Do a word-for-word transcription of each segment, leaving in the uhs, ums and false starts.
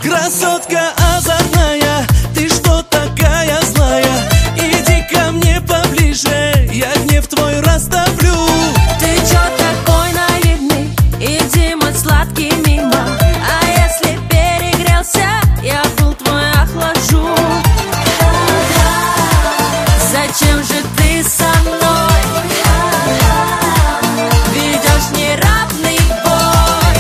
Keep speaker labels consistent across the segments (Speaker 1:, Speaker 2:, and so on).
Speaker 1: Красотка озорная, ты что такая злая? Иди ко мне поближе, я гнев твой расставлю.
Speaker 2: Ты чё такой наивный? Иди, мой сладкий, мимо. А если перегрелся, я пыл твой охлажу. Зачем же ты со мной ведешь неравный бой?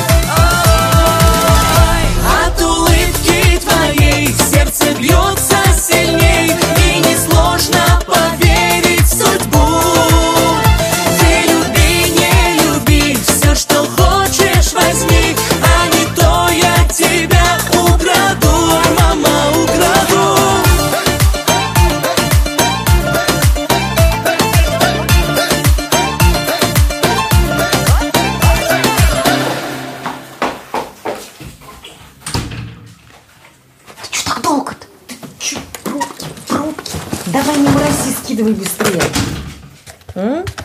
Speaker 2: Ой, от улыбки твоей сердце бьется сильней, и несложно поверить в судьбу. Ты люби, не люби, все, что хочешь, возьми, а не то я тебя украду, мама, украду.
Speaker 3: Чё так долго-то? Ты чё, пробки, пробки? Давай не мрази, скидывай быстрее. М?